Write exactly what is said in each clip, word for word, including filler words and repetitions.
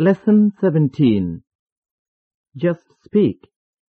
Lesson seventeen. Just speak.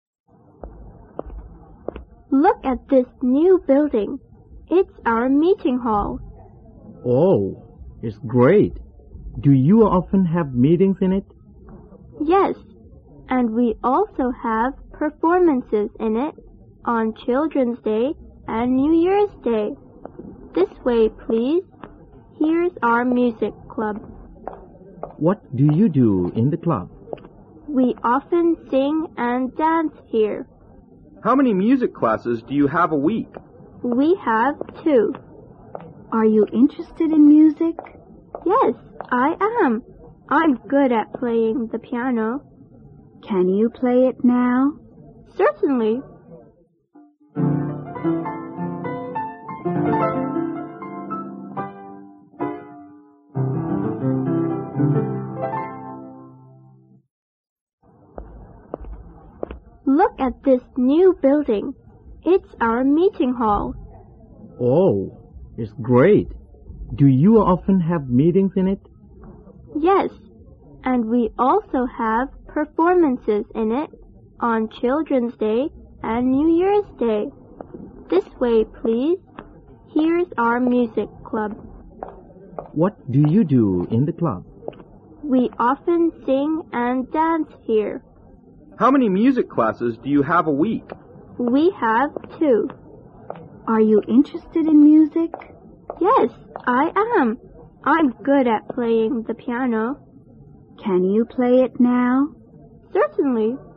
Look at this new building. It's our meeting hall. Oh, it's great. Do you often have meetings in it? Yes, and we also have performances in it on Children's Day and New Year's Day. This way, please. Here's our music club. What do you do in the club? We often sing and dance here. How many music classes do you have a week? We have two. Are you interested in music? Yes, I am. I'm good at playing the piano. Can you play it now? Certainly. Look at this new building. It's our meeting hall. Oh, it's great. Do you often have meetings in it? Yes, and we also have performances in it on Children's Day and New Year's Day. This way, please. Here's our music club. What do you do in the club? We often sing and dance here. How many music classes do you have a week? We have two. Are you interested in music? Yes, I am. I'm good at playing the piano. Can you play it now? Certainly.